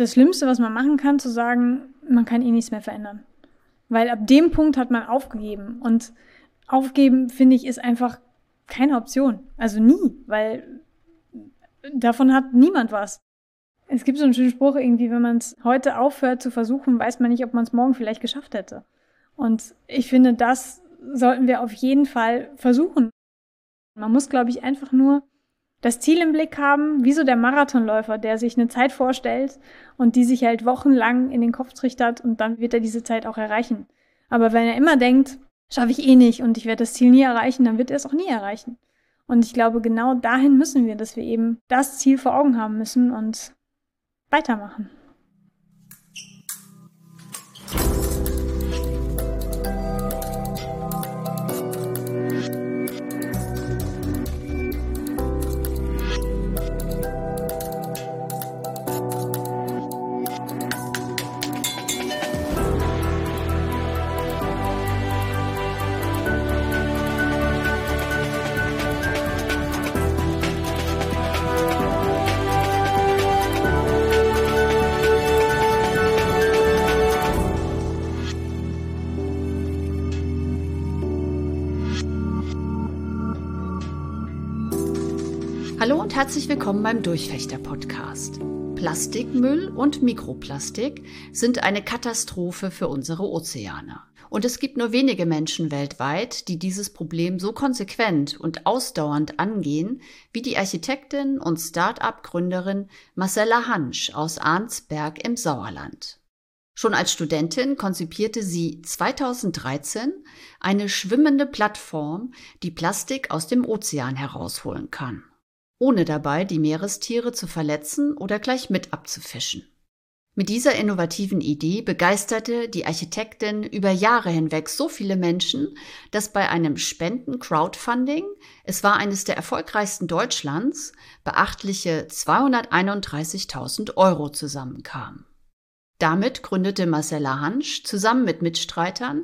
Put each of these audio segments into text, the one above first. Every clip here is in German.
das Schlimmste, was man machen kann, zu sagen, man kann eh nichts mehr verändern. Weil ab dem Punkt hat man aufgegeben. Und aufgeben, finde ich, ist einfach keine Option. Also nie, weil davon hat niemand was. Es gibt so einen schönen Spruch irgendwie, wenn man es heute aufhört zu versuchen, weiß man nicht, ob man es morgen vielleicht geschafft hätte. Und ich finde, das sollten wir auf jeden Fall versuchen. Man muss, glaube ich, einfach nur das Ziel im Blick haben, wie so der Marathonläufer, der sich eine Zeit vorstellt und die sich halt wochenlang in den Kopf trichtert und dann wird er diese Zeit auch erreichen. Aber wenn er immer denkt, schaffe ich eh nicht und ich werde das Ziel nie erreichen, dann wird er es auch nie erreichen. Und ich glaube, genau dahin müssen wir, dass wir eben das Ziel vor Augen haben müssen und weitermachen. Hallo und herzlich willkommen beim Durchfechter-Podcast. Plastikmüll und Mikroplastik sind eine Katastrophe für unsere Ozeane. Und es gibt nur wenige Menschen weltweit, die dieses Problem so konsequent und ausdauernd angehen, wie die Architektin und Start-up-Gründerin Marcella Hansch aus Arnsberg im Sauerland. Schon als Studentin konzipierte sie 2013 eine schwimmende Plattform, die Plastik aus dem Ozean herausholen kann, ohne dabei die Meerestiere zu verletzen oder gleich mit abzufischen. Mit dieser innovativen Idee begeisterte die Architektin über Jahre hinweg so viele Menschen, dass bei einem Spenden-Crowdfunding, es war eines der erfolgreichsten Deutschlands, beachtliche 231.000 € zusammenkamen. Damit gründete Marcella Hansch zusammen mit Mitstreitern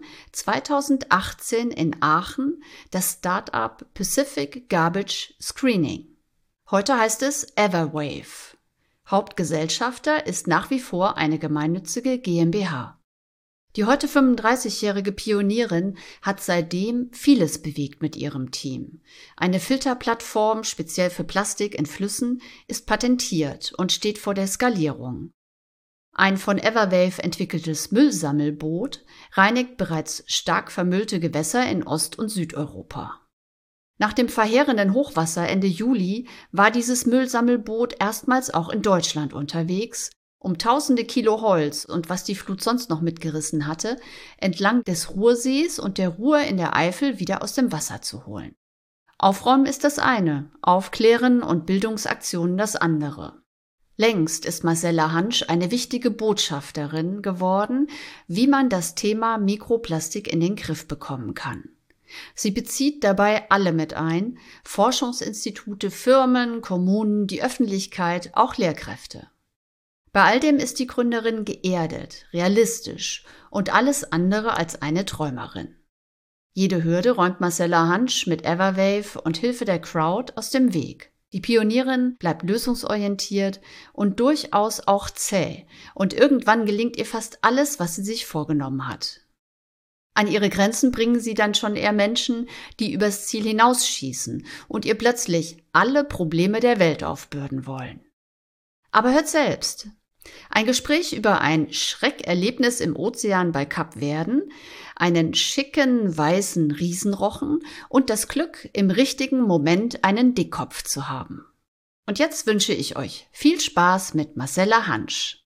2018 in Aachen das Start-up Pacific Garbage Screening. Heute heißt es Everwave. Hauptgesellschafter ist nach wie vor eine gemeinnützige GmbH. Die heute 35-jährige Pionierin hat seitdem vieles bewegt mit ihrem Team. Eine Filterplattform speziell für Plastik in Flüssen ist patentiert und steht vor der Skalierung. Ein von Everwave entwickeltes Müllsammelboot reinigt bereits stark vermüllte Gewässer in Ost- und Südeuropa. Nach dem verheerenden Hochwasser Ende Juli war dieses Müllsammelboot erstmals auch in Deutschland unterwegs, um tausende Kilo Holz und was die Flut sonst noch mitgerissen hatte, entlang des Ruhrsees und der Ruhr in der Eifel wieder aus dem Wasser zu holen. Aufräumen ist das eine, Aufklären und Bildungsaktionen das andere. Längst ist Marcella Hansch eine wichtige Botschafterin geworden, wie man das Thema Mikroplastik in den Griff bekommen kann. Sie bezieht dabei alle mit ein, Forschungsinstitute, Firmen, Kommunen, die Öffentlichkeit, auch Lehrkräfte. Bei all dem ist die Gründerin geerdet, realistisch und alles andere als eine Träumerin. Jede Hürde räumt Marcella Hansch mit Everwave und Hilfe der Crowd aus dem Weg. Die Pionierin bleibt lösungsorientiert und durchaus auch zäh und irgendwann gelingt ihr fast alles, was sie sich vorgenommen hat. An ihre Grenzen bringen sie dann schon eher Menschen, die übers Ziel hinausschießen und ihr plötzlich alle Probleme der Welt aufbürden wollen. Aber hört selbst. Ein Gespräch über ein Schreckerlebnis im Ozean bei Kapverden, einen schicken weißen Riesenrochen und das Glück, im richtigen Moment einen Dickkopf zu haben. Und jetzt wünsche ich euch viel Spaß mit Marcella Hansch.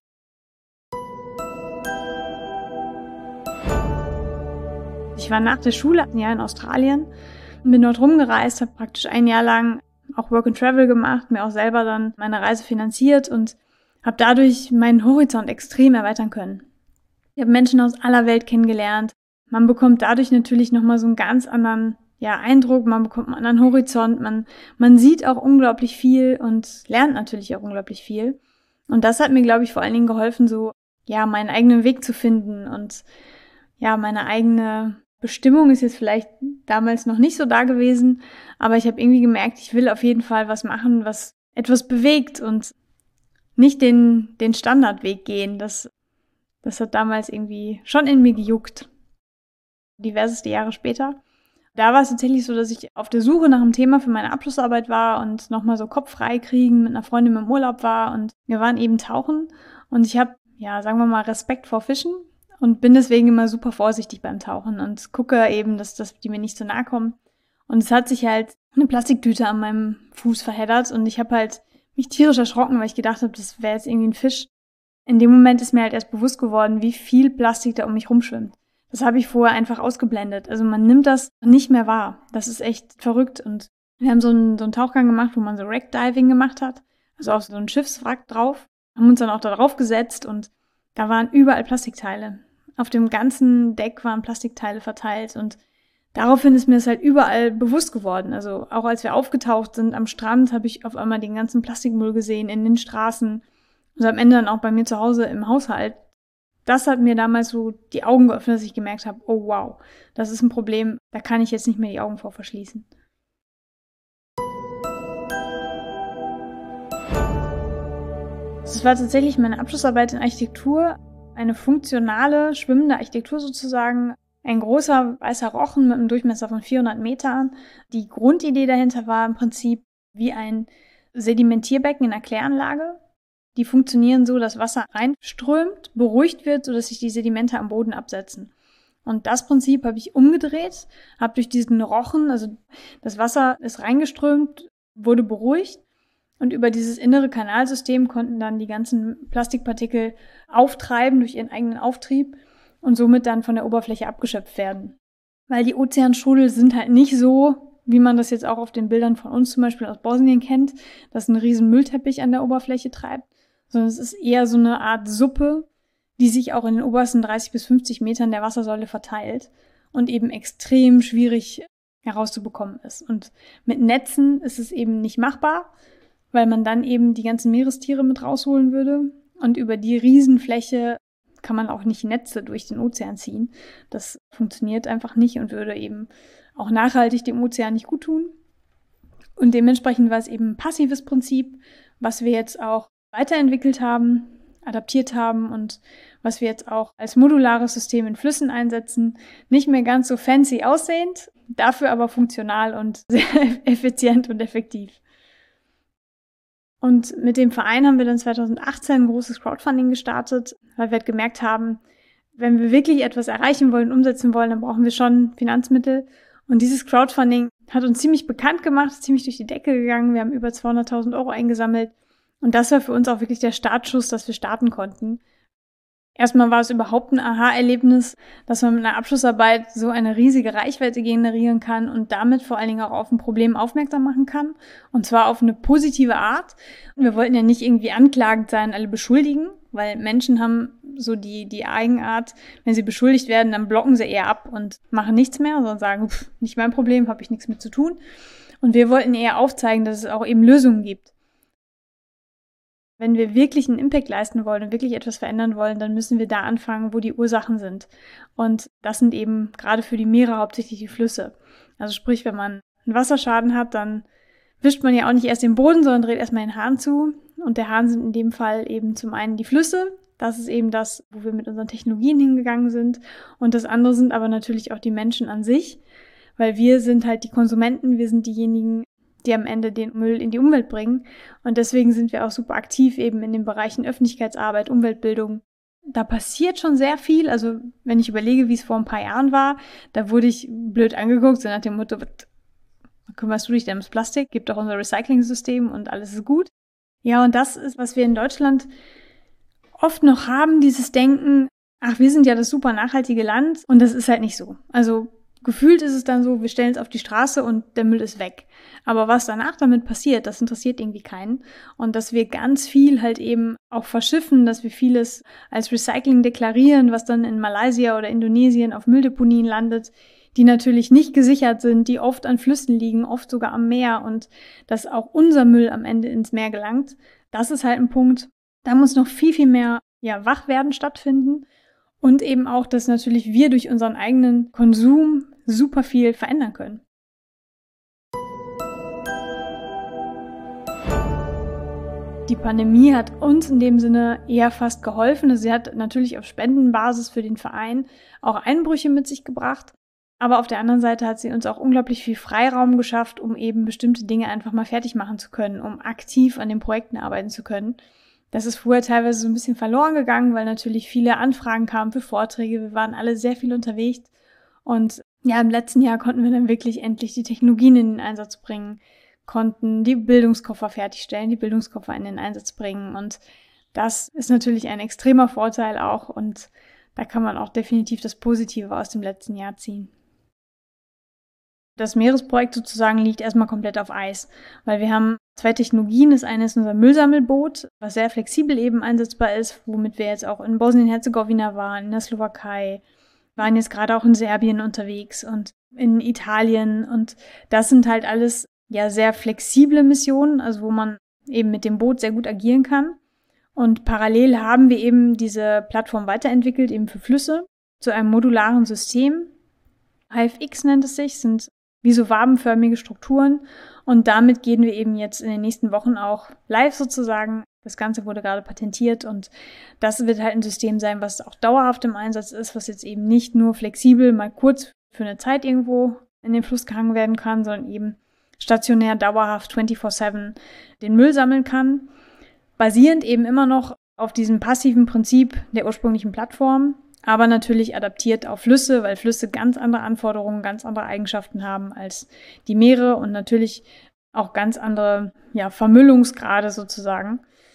Ich war nach der Schule ein Jahr in Australien und bin dort rumgereist, habe praktisch ein Jahr lang auch Work and Travel gemacht, mir auch selber dann meine Reise finanziert und habe dadurch meinen Horizont extrem erweitern können. Ich habe Menschen aus aller Welt kennengelernt. Man bekommt dadurch natürlich nochmal so einen ganz anderen Eindruck, man bekommt einen anderen Horizont, man sieht auch unglaublich viel und lernt natürlich auch unglaublich viel. Und das hat mir, glaube ich, vor allen Dingen geholfen, so meinen eigenen Weg zu finden und meine eigene Bestimmung ist jetzt vielleicht damals noch nicht so da gewesen, aber ich habe irgendwie gemerkt, ich will auf jeden Fall was machen, was etwas bewegt und nicht den Standardweg gehen. Das hat damals irgendwie schon in mir gejuckt. Diverseste Jahre später. Da war es tatsächlich so, dass ich auf der Suche nach einem Thema für meine Abschlussarbeit war und nochmal so Kopf frei kriegen, mit einer Freundin im Urlaub war und wir waren eben tauchen und ich habe, ja, sagen wir mal, Respekt vor Fischen und bin deswegen immer super vorsichtig beim Tauchen und gucke eben, dass die mir nicht so nahe kommen. Und es hat sich halt eine Plastiktüte an meinem Fuß verheddert und ich habe halt mich tierisch erschrocken, weil ich gedacht habe, das wäre jetzt irgendwie ein Fisch. In dem Moment ist mir halt erst bewusst geworden, wie viel Plastik da um mich rumschwimmt. Das habe ich vorher einfach ausgeblendet. Also man nimmt das nicht mehr wahr. Das ist echt verrückt. Und wir haben so einen Tauchgang gemacht, wo man so Wreckdiving gemacht hat. Also auf so einen Schiffswrack drauf. Haben uns dann auch da drauf gesetzt und da waren überall Plastikteile. Auf dem ganzen Deck waren Plastikteile verteilt und daraufhin ist mir das halt überall bewusst geworden. Also auch als wir aufgetaucht sind am Strand, habe ich auf einmal den ganzen Plastikmüll gesehen in den Straßen. Und am Ende dann auch bei mir zu Hause im Haushalt. Das hat mir damals so die Augen geöffnet, dass ich gemerkt habe, oh wow, das ist ein Problem, da kann ich jetzt nicht mehr die Augen vor verschließen. Das war tatsächlich meine Abschlussarbeit in Architektur, eine funktionale, schwimmende Architektur sozusagen. Ein großer weißer Rochen mit einem Durchmesser von 400 Metern. Die Grundidee dahinter war im Prinzip wie ein Sedimentierbecken in einer Kläranlage. Die funktionieren so, dass Wasser reinströmt, beruhigt wird, sodass sich die Sedimente am Boden absetzen. Und das Prinzip habe ich umgedreht, habe durch diesen Rochen, also das Wasser ist reingeströmt, wurde beruhigt und über dieses innere Kanalsystem konnten dann die ganzen Plastikpartikel auftreiben durch ihren eigenen Auftrieb und somit dann von der Oberfläche abgeschöpft werden. Weil die Ozeanstrudel sind halt nicht so, wie man das jetzt auch auf den Bildern von uns zum Beispiel aus Bosnien kennt, dass ein riesen Müllteppich an der Oberfläche treibt, sondern es ist eher so eine Art Suppe, die sich auch in den obersten 30 bis 50 Metern der Wassersäule verteilt und eben extrem schwierig herauszubekommen ist. Und mit Netzen ist es eben nicht machbar, weil man dann eben die ganzen Meerestiere mit rausholen würde und über die Riesenfläche kann man auch nicht Netze durch den Ozean ziehen. Das funktioniert einfach nicht und würde eben auch nachhaltig dem Ozean nicht gut tun. Und dementsprechend war es eben ein passives Prinzip, was wir jetzt auch weiterentwickelt haben, adaptiert haben und was wir jetzt auch als modulares System in Flüssen einsetzen. Nicht mehr ganz so fancy aussehend, dafür aber funktional und sehr effizient und effektiv. Und mit dem Verein haben wir dann 2018 ein großes Crowdfunding gestartet, weil wir halt gemerkt haben, wenn wir wirklich etwas erreichen wollen, umsetzen wollen, dann brauchen wir schon Finanzmittel. Und dieses Crowdfunding hat uns ziemlich bekannt gemacht, ziemlich durch die Decke gegangen. Wir haben über 200.000 Euro eingesammelt. Und das war für uns auch wirklich der Startschuss, dass wir starten konnten. Erstmal war es überhaupt ein Aha-Erlebnis, dass man mit einer Abschlussarbeit so eine riesige Reichweite generieren kann und damit vor allen Dingen auch auf ein Problem aufmerksam machen kann. Und zwar auf eine positive Art. Wir wollten ja nicht irgendwie anklagend sein, alle beschuldigen, weil Menschen haben so die Eigenart, wenn sie beschuldigt werden, dann blocken sie eher ab und machen nichts mehr, sondern sagen, nicht mein Problem, habe ich nichts mit zu tun. Und wir wollten eher aufzeigen, dass es auch eben Lösungen gibt. Wenn wir wirklich einen Impact leisten wollen und wirklich etwas verändern wollen, dann müssen wir da anfangen, wo die Ursachen sind. Und das sind eben gerade für die Meere hauptsächlich die Flüsse. Also sprich, wenn man einen Wasserschaden hat, dann wischt man ja auch nicht erst den Boden, sondern dreht erstmal den Hahn zu. Und der Hahn sind in dem Fall eben zum einen die Flüsse. Das ist eben das, wo wir mit unseren Technologien hingegangen sind. Und das andere sind aber natürlich auch die Menschen an sich, weil wir sind halt die Konsumenten, wir sind diejenigen, die am Ende den Müll in die Umwelt bringen. Und deswegen sind wir auch super aktiv eben in den Bereichen Öffentlichkeitsarbeit, Umweltbildung. Da passiert schon sehr viel. Also wenn ich überlege, wie es vor ein paar Jahren war, da wurde ich blöd angeguckt, so nach dem Motto, was kümmerst du dich denn ums Plastik? Gibt doch unser Recycling-System und alles ist gut. Ja, und das ist, was wir in Deutschland oft noch haben, dieses Denken, ach, wir sind ja das super nachhaltige Land und das ist halt nicht so. Also gefühlt ist es dann so, wir stellen es auf die Straße und der Müll ist weg. Aber was danach damit passiert, das interessiert irgendwie keinen. Und dass wir ganz viel halt eben auch verschiffen, dass wir vieles als Recycling deklarieren, was dann in Malaysia oder Indonesien auf Mülldeponien landet, die natürlich nicht gesichert sind, die oft an Flüssen liegen, oft sogar am Meer und dass auch unser Müll am Ende ins Meer gelangt. Das ist halt ein Punkt, da muss noch viel, viel mehr Wachwerden stattfinden. Und eben auch, dass natürlich wir durch unseren eigenen Konsum super viel verändern können. die Pandemie hat uns in dem Sinne eher fast geholfen. Also sie hat natürlich auf Spendenbasis für den Verein auch Einbrüche mit sich gebracht. Aber auf der anderen Seite hat sie uns auch unglaublich viel Freiraum geschafft, um eben bestimmte Dinge einfach mal fertig machen zu können, um aktiv an den Projekten arbeiten zu können. Das ist früher teilweise so ein bisschen verloren gegangen, weil natürlich viele Anfragen kamen für Vorträge. Wir waren alle sehr viel unterwegs. Und ja, im letzten Jahr konnten wir dann wirklich endlich die Technologien in den Einsatz bringen, konnten die Bildungskoffer fertigstellen, die Bildungskoffer in den Einsatz bringen. Und das ist natürlich ein extremer Vorteil auch. Und da kann man auch definitiv das Positive aus dem letzten Jahr ziehen. Das Meeresprojekt sozusagen liegt erstmal komplett auf Eis, weil wir haben 2 Technologien. Das eine ist unser Müllsammelboot, was sehr flexibel eben einsetzbar ist, womit wir jetzt auch in Bosnien-Herzegowina waren, in der Slowakei, waren jetzt gerade auch in Serbien unterwegs und in Italien. Und das sind halt alles ja sehr flexible Missionen, also wo man eben mit dem Boot sehr gut agieren kann. Und parallel haben wir eben diese Plattform weiterentwickelt, eben für Flüsse, zu einem modularen System. HFX nennt es sich, sind wie so wabenförmige Strukturen. Und damit gehen wir eben jetzt in den nächsten Wochen auch live sozusagen. Das Ganze wurde gerade patentiert und das wird halt ein System sein, was auch dauerhaft im Einsatz ist, was jetzt eben nicht nur flexibel mal kurz für eine Zeit irgendwo in den Fluss gehangen werden kann, sondern eben stationär dauerhaft 24/7 den Müll sammeln kann. Basierend eben immer noch auf diesem passiven Prinzip der ursprünglichen Plattform, aber natürlich adaptiert auf Flüsse, weil Flüsse ganz andere Anforderungen, ganz andere Eigenschaften haben als die Meere und natürlich auch ganz andere Vermüllungsgrade sozusagen.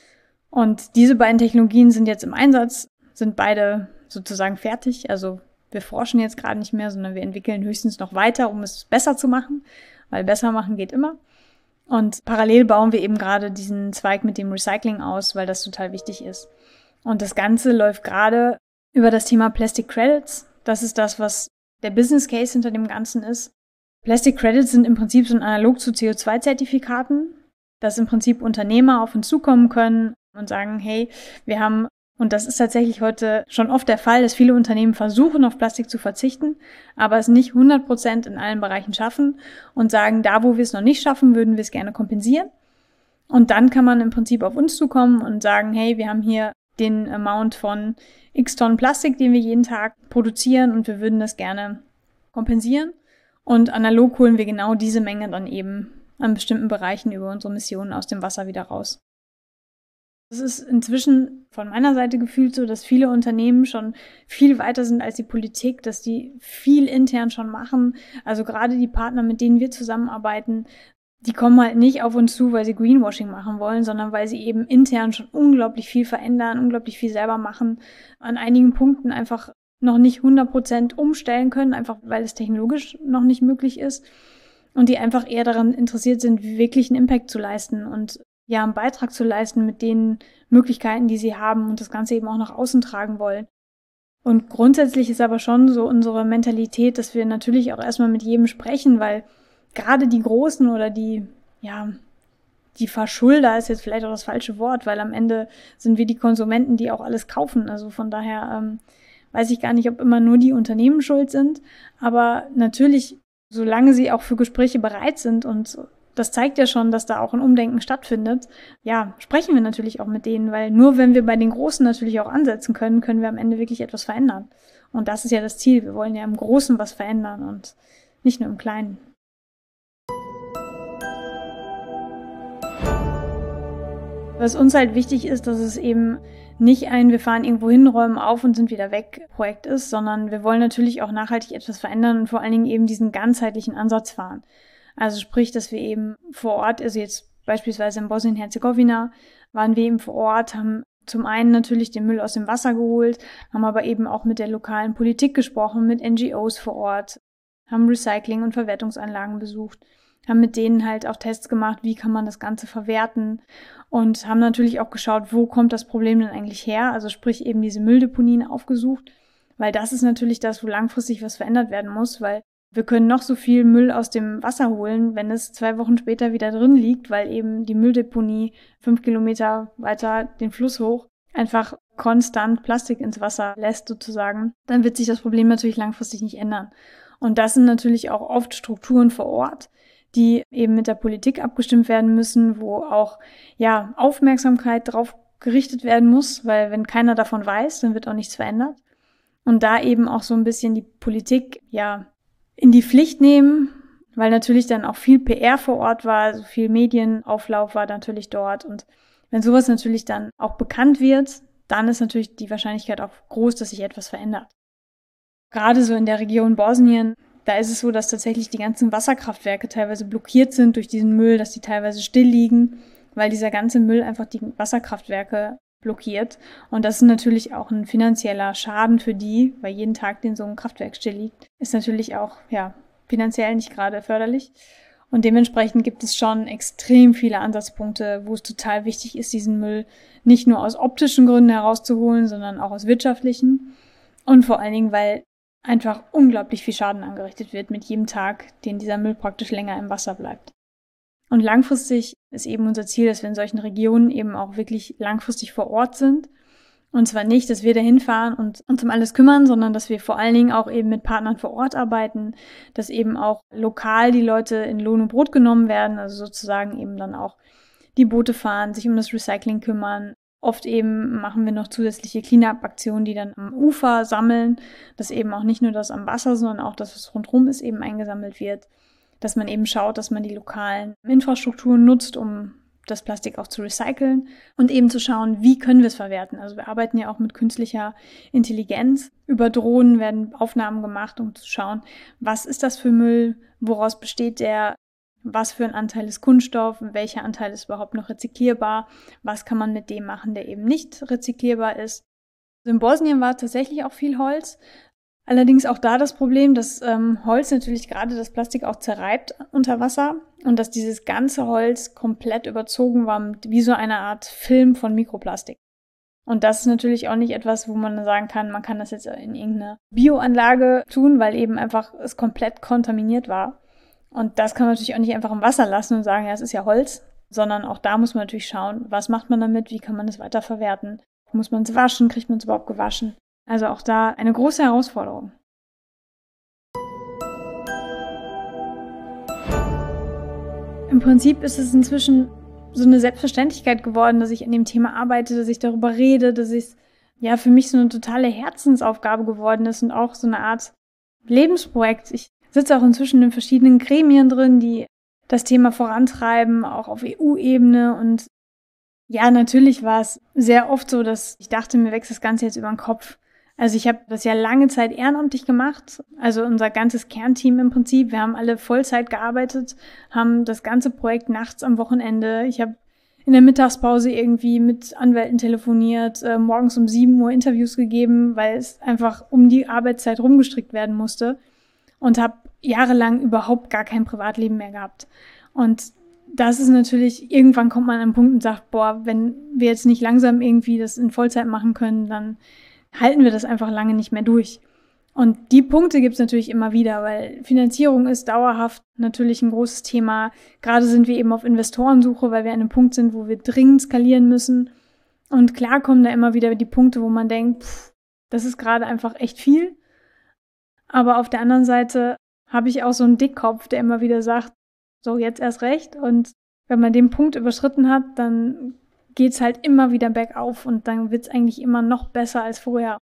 Und diese beiden Technologien sind jetzt im Einsatz, sind beide sozusagen fertig. Also wir forschen jetzt gerade nicht mehr, sondern wir entwickeln höchstens noch weiter, um es besser zu machen, weil besser machen geht immer. Und parallel bauen wir eben gerade diesen Zweig mit dem Recycling aus, weil das total wichtig ist. Und das Ganze läuft gerade über das Thema Plastic Credits. Das ist das, was der Business Case hinter dem Ganzen ist. Plastic Credits sind im Prinzip so ein Analog zu CO2-Zertifikaten, dass im Prinzip Unternehmer auf uns zukommen können und sagen, hey, wir haben, und das ist tatsächlich heute schon oft der Fall, dass viele Unternehmen versuchen, auf Plastik zu verzichten, aber es nicht 100% in allen Bereichen schaffen und sagen, da wo wir es noch nicht schaffen, würden wir es gerne kompensieren. Und dann kann man im Prinzip auf uns zukommen und sagen, hey, wir haben hier den Amount von X Tonnen Plastik, den wir jeden Tag produzieren und wir würden das gerne kompensieren. Und analog holen wir genau diese Menge dann eben an bestimmten Bereichen über unsere Missionen aus dem Wasser wieder raus. Es ist inzwischen von meiner Seite gefühlt so, dass viele Unternehmen schon viel weiter sind als die Politik, dass die viel intern schon machen. Also gerade die Partner, mit denen wir zusammenarbeiten, die kommen halt nicht auf uns zu, weil sie Greenwashing machen wollen, sondern weil sie eben intern schon unglaublich viel verändern, unglaublich viel selber machen, an einigen Punkten einfach noch nicht 100% umstellen können, einfach weil es technologisch noch nicht möglich ist und die einfach eher daran interessiert sind, wirklich einen Impact zu leisten und ja, einen Beitrag zu leisten mit den Möglichkeiten, die sie haben und das Ganze eben auch nach außen tragen wollen. Und grundsätzlich ist aber schon so unsere Mentalität, dass wir natürlich auch erstmal mit jedem sprechen, weil gerade die Großen oder die Verschulder ist jetzt vielleicht auch das falsche Wort, weil am Ende sind wir die Konsumenten, die auch alles kaufen. Also von daher weiß ich gar nicht, ob immer nur die Unternehmen schuld sind. Aber natürlich, solange sie auch für Gespräche bereit sind und das zeigt ja schon, dass da auch ein Umdenken stattfindet, ja, sprechen wir natürlich auch mit denen, weil nur wenn wir bei den Großen natürlich auch ansetzen können, können wir am Ende wirklich etwas verändern. Und das ist ja das Ziel. Wir wollen ja im Großen was verändern und nicht nur im Kleinen. Was uns halt wichtig ist, dass es eben nicht ein wir fahren irgendwo hin, räumen auf und sind wieder weg Projekt ist, sondern wir wollen natürlich auch nachhaltig etwas verändern und vor allen Dingen eben diesen ganzheitlichen Ansatz fahren. Also sprich, dass wir eben vor Ort, also jetzt beispielsweise in Bosnien-Herzegowina waren wir eben vor Ort, haben zum einen natürlich den Müll aus dem Wasser geholt, haben aber eben auch mit der lokalen Politik gesprochen, mit NGOs vor Ort, haben Recycling- und Verwertungsanlagen besucht, haben mit denen halt auch Tests gemacht, wie kann man das Ganze verwerten und haben natürlich auch geschaut, wo kommt das Problem denn eigentlich her, also sprich eben diese Mülldeponien aufgesucht, weil das ist natürlich das, wo langfristig was verändert werden muss, weil wir können noch so viel Müll aus dem Wasser holen, wenn es 2 Wochen später wieder drin liegt, weil eben die Mülldeponie 5 Kilometer weiter den Fluss hoch einfach konstant Plastik ins Wasser lässt sozusagen, dann wird sich das Problem natürlich langfristig nicht ändern. Und das sind natürlich auch oft Strukturen vor Ort, die eben mit der Politik abgestimmt werden müssen, wo auch Aufmerksamkeit drauf gerichtet werden muss, weil wenn keiner davon weiß, dann wird auch nichts verändert. Und da eben auch so ein bisschen die Politik in die Pflicht nehmen, weil natürlich dann auch viel PR vor Ort war, also viel Medienauflauf war natürlich dort. Und wenn sowas natürlich dann auch bekannt wird, dann ist natürlich die Wahrscheinlichkeit auch groß, dass sich etwas verändert. Gerade so in der Region Bosnien, da ist es so, dass tatsächlich die ganzen Wasserkraftwerke teilweise blockiert sind durch diesen Müll, dass die teilweise still liegen, weil dieser ganze Müll einfach die Wasserkraftwerke blockiert. Und das ist natürlich auch ein finanzieller Schaden für die, weil jeden Tag, den so ein Kraftwerk still liegt, ist natürlich auch finanziell nicht gerade förderlich. Und dementsprechend gibt es schon extrem viele Ansatzpunkte, wo es total wichtig ist, diesen Müll nicht nur aus optischen Gründen herauszuholen, sondern auch aus wirtschaftlichen. Und vor allen Dingen, weil einfach unglaublich viel Schaden angerichtet wird mit jedem Tag, den dieser Müll praktisch länger im Wasser bleibt. Und langfristig ist eben unser Ziel, dass wir in solchen Regionen eben auch wirklich langfristig vor Ort sind. Und zwar nicht, dass wir da hinfahren und uns um alles kümmern, sondern dass wir vor allen Dingen auch eben mit Partnern vor Ort arbeiten, dass eben auch lokal die Leute in Lohn und Brot genommen werden, also sozusagen eben dann auch die Boote fahren, sich um das Recycling kümmern. Oft eben machen wir noch zusätzliche Cleanup-Aktionen, die dann am Ufer sammeln, dass eben auch nicht nur das am Wasser, sondern auch das, was rundherum ist, eben eingesammelt wird. Dass man eben schaut, dass man die lokalen Infrastrukturen nutzt, um das Plastik auch zu recyceln und eben zu schauen, wie können wir es verwerten. Also wir arbeiten ja auch mit künstlicher Intelligenz. Über Drohnen werden Aufnahmen gemacht, um zu schauen, was ist das für Müll, woraus besteht der, was für ein Anteil ist Kunststoff, welcher Anteil ist überhaupt noch rezyklierbar, was kann man mit dem machen, der eben nicht rezyklierbar ist. In Bosnien war tatsächlich auch viel Holz. Allerdings auch da das Problem, dass Holz natürlich gerade das Plastik auch zerreibt unter Wasser und dass dieses ganze Holz komplett überzogen war mit wie so eine Art Film von Mikroplastik. Und das ist natürlich auch nicht etwas, wo man sagen kann, man kann das jetzt in irgendeine Bioanlage tun, weil eben einfach es komplett kontaminiert war. Und das kann man natürlich auch nicht einfach im Wasser lassen und sagen, ja, es ist ja Holz, sondern auch da muss man natürlich schauen, was macht man damit, wie kann man es weiterverwerten, muss man es waschen, kriegt man es überhaupt gewaschen. Also auch da eine große Herausforderung. Im Prinzip ist es inzwischen so eine Selbstverständlichkeit geworden, dass ich an dem Thema arbeite, dass ich darüber rede, dass es für mich so eine totale Herzensaufgabe geworden ist und auch so eine Art Lebensprojekt. Ich sitze auch inzwischen in verschiedenen Gremien drin, die das Thema vorantreiben, auch auf EU-Ebene. Und natürlich war es sehr oft so, dass ich dachte, mir wächst das Ganze jetzt über den Kopf. Also ich habe das ja lange Zeit ehrenamtlich gemacht, also unser ganzes Kernteam im Prinzip. Wir haben alle Vollzeit gearbeitet, haben das ganze Projekt nachts am Wochenende. Ich habe in der Mittagspause irgendwie mit Anwälten telefoniert, morgens um 7 Uhr Interviews gegeben, weil es einfach um die Arbeitszeit rumgestrickt werden musste und habe jahrelang überhaupt gar kein Privatleben mehr gehabt. Und das ist natürlich, irgendwann kommt man an einen Punkt und sagt, wenn wir jetzt nicht langsam irgendwie das in Vollzeit machen können, dann halten wir das einfach lange nicht mehr durch. Und die Punkte gibt es natürlich immer wieder, weil Finanzierung ist dauerhaft natürlich ein großes Thema. Gerade sind wir eben auf Investorensuche, weil wir an einem Punkt sind, wo wir dringend skalieren müssen. Und klar kommen da immer wieder die Punkte, wo man denkt, das ist gerade einfach echt viel. Aber auf der anderen Seite habe ich auch so einen Dickkopf, der immer wieder sagt, so jetzt erst recht. Und wenn man den Punkt überschritten hat, dann geht's halt immer wieder bergauf und dann wird's eigentlich immer noch besser als vorher.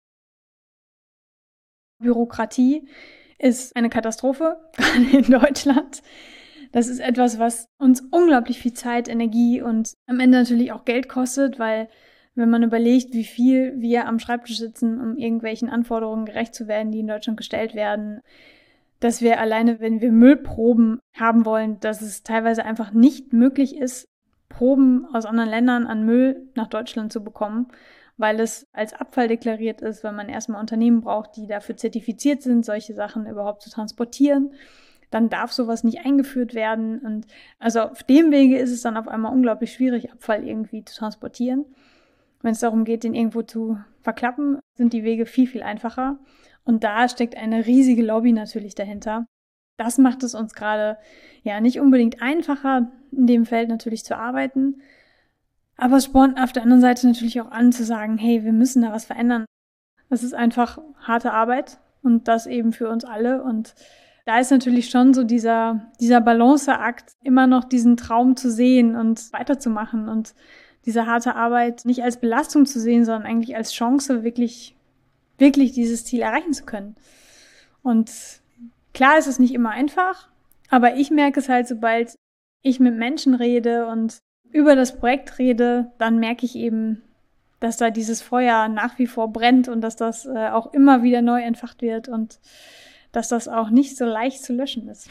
Bürokratie ist eine Katastrophe, gerade in Deutschland. Das ist etwas, was uns unglaublich viel Zeit, Energie und am Ende natürlich auch Geld kostet, weil wenn man überlegt, wie viel wir am Schreibtisch sitzen, um irgendwelchen Anforderungen gerecht zu werden, die in Deutschland gestellt werden, dass wir alleine, wenn wir Müllproben haben wollen, dass es teilweise einfach nicht möglich ist, Proben aus anderen Ländern an Müll nach Deutschland zu bekommen, weil es als Abfall deklariert ist, weil man erstmal Unternehmen braucht, die dafür zertifiziert sind, solche Sachen überhaupt zu transportieren. Dann darf sowas nicht eingeführt werden. Und also auf dem Wege ist es dann auf einmal unglaublich schwierig, Abfall irgendwie zu transportieren. Wenn es darum geht, den irgendwo zu verklappen, sind die Wege viel, viel einfacher. Und da steckt eine riesige Lobby natürlich dahinter. Das macht es uns gerade nicht unbedingt einfacher, in dem Feld natürlich zu arbeiten. Aber es spornt auf der anderen Seite natürlich auch an, zu sagen, hey, wir müssen da was verändern. Das ist einfach harte Arbeit und das eben für uns alle. Und da ist natürlich schon so dieser Balanceakt, immer noch diesen Traum zu sehen und weiterzumachen und diese harte Arbeit nicht als Belastung zu sehen, sondern eigentlich als Chance, wirklich dieses Ziel erreichen zu können. Und klar ist es nicht immer einfach, aber ich merke es halt, sobald ich mit Menschen rede und über das Projekt rede, dann merke ich eben, dass da dieses Feuer nach wie vor brennt und dass das auch immer wieder neu entfacht wird und dass das auch nicht so leicht zu löschen ist.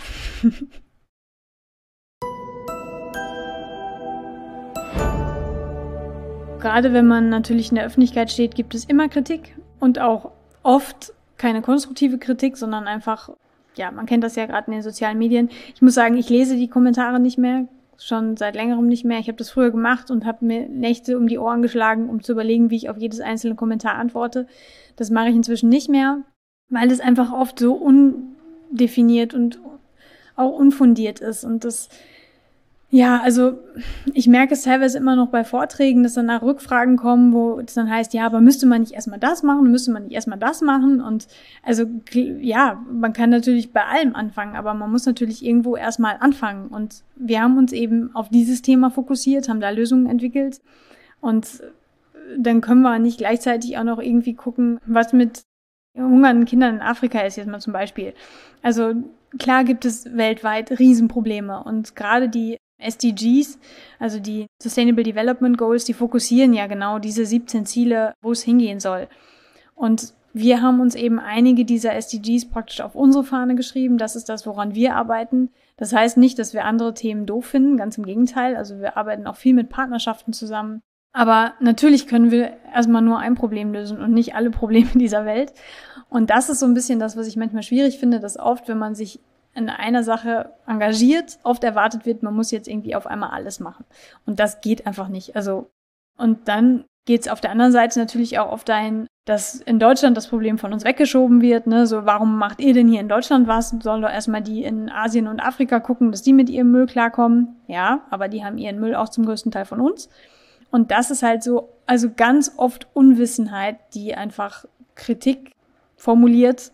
Gerade wenn man natürlich in der Öffentlichkeit steht, gibt es immer Kritik und auch oft keine konstruktive Kritik, sondern einfach, ja, man kennt das ja gerade in den sozialen Medien. Ich muss sagen, ich lese die Kommentare nicht mehr, schon seit längerem nicht mehr. Ich habe das früher gemacht und habe mir Nächte um die Ohren geschlagen, um zu überlegen, wie ich auf jedes einzelne Kommentar antworte. Das mache ich inzwischen nicht mehr, weil es einfach oft so undefiniert und auch unfundiert ist. Und das, ja, also ich merke es teilweise immer noch bei Vorträgen, dass danach Rückfragen kommen, wo es dann heißt, ja, aber müsste man nicht erstmal das machen, müsste man nicht erstmal das machen? Und also ja, man kann natürlich bei allem anfangen, aber man muss natürlich irgendwo erstmal anfangen. Und wir haben uns eben auf dieses Thema fokussiert, haben da Lösungen entwickelt. Und dann können wir nicht gleichzeitig auch noch irgendwie gucken, was mit hungernden Kindern in Afrika ist, jetzt mal zum Beispiel. Also klar gibt es weltweit Riesenprobleme und gerade die SDGs, also die Sustainable Development Goals, die fokussieren ja genau diese 17 Ziele, wo es hingehen soll. Und wir haben uns eben einige dieser SDGs praktisch auf unsere Fahne geschrieben. Das ist das, woran wir arbeiten. Das heißt nicht, dass wir andere Themen doof finden, ganz im Gegenteil. Also wir arbeiten auch viel mit Partnerschaften zusammen. Aber natürlich können wir erstmal nur ein Problem lösen und nicht alle Probleme dieser Welt. Und das ist so ein bisschen das, was ich manchmal schwierig finde, dass oft, wenn man sich in einer Sache engagiert, oft erwartet wird, man muss jetzt irgendwie auf einmal alles machen. Und das geht einfach nicht. Also, und dann geht es auf der anderen Seite natürlich auch oft dahin, dass in Deutschland das Problem von uns weggeschoben wird. Ne? So, warum macht ihr denn hier in Deutschland was? Sollen doch erstmal die in Asien und Afrika gucken, dass die mit ihrem Müll klarkommen. Ja, aber die haben ihren Müll auch zum größten Teil von uns. Und das ist halt so, also ganz oft Unwissenheit, die einfach Kritik formuliert,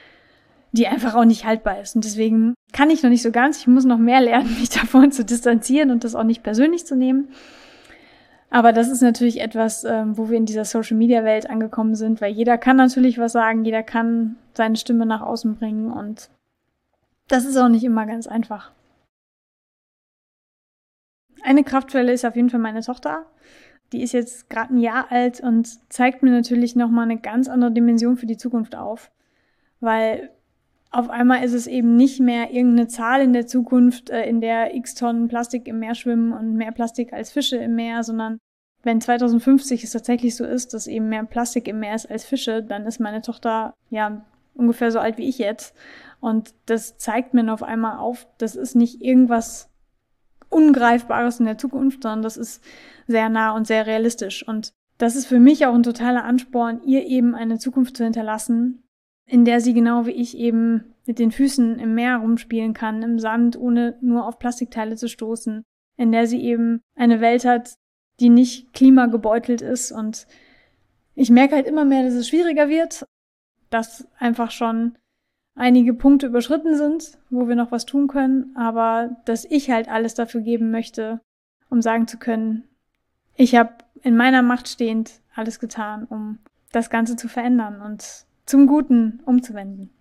die einfach auch nicht haltbar ist. Und deswegen kann ich noch nicht so ganz, ich muss noch mehr lernen, mich davon zu distanzieren und das auch nicht persönlich zu nehmen. Aber das ist natürlich etwas, wo wir in dieser Social-Media-Welt angekommen sind, weil jeder kann natürlich was sagen, jeder kann seine Stimme nach außen bringen und das ist auch nicht immer ganz einfach. Eine Kraftquelle ist auf jeden Fall meine Tochter. Die ist jetzt gerade ein Jahr alt und zeigt mir natürlich nochmal eine ganz andere Dimension für die Zukunft auf. Weil auf einmal ist es eben nicht mehr irgendeine Zahl in der Zukunft, in der x Tonnen Plastik im Meer schwimmen und mehr Plastik als Fische im Meer, sondern wenn 2050 es tatsächlich so ist, dass eben mehr Plastik im Meer ist als Fische, dann ist meine Tochter ja ungefähr so alt wie ich jetzt. Und das zeigt mir auf einmal auf, das ist nicht irgendwas Ungreifbares in der Zukunft, sondern das ist sehr nah und sehr realistisch. Und das ist für mich auch ein totaler Ansporn, ihr eben eine Zukunft zu hinterlassen, in der sie genau wie ich eben mit den Füßen im Meer rumspielen kann, im Sand, ohne nur auf Plastikteile zu stoßen, in der sie eben eine Welt hat, die nicht klimagebeutelt ist. Und ich merke halt immer mehr, dass es schwieriger wird, dass einfach schon einige Punkte überschritten sind, wo wir noch was tun können, aber dass ich halt alles dafür geben möchte, um sagen zu können, ich habe in meiner Macht stehend alles getan, um das Ganze zu verändern und zum Guten umzuwenden.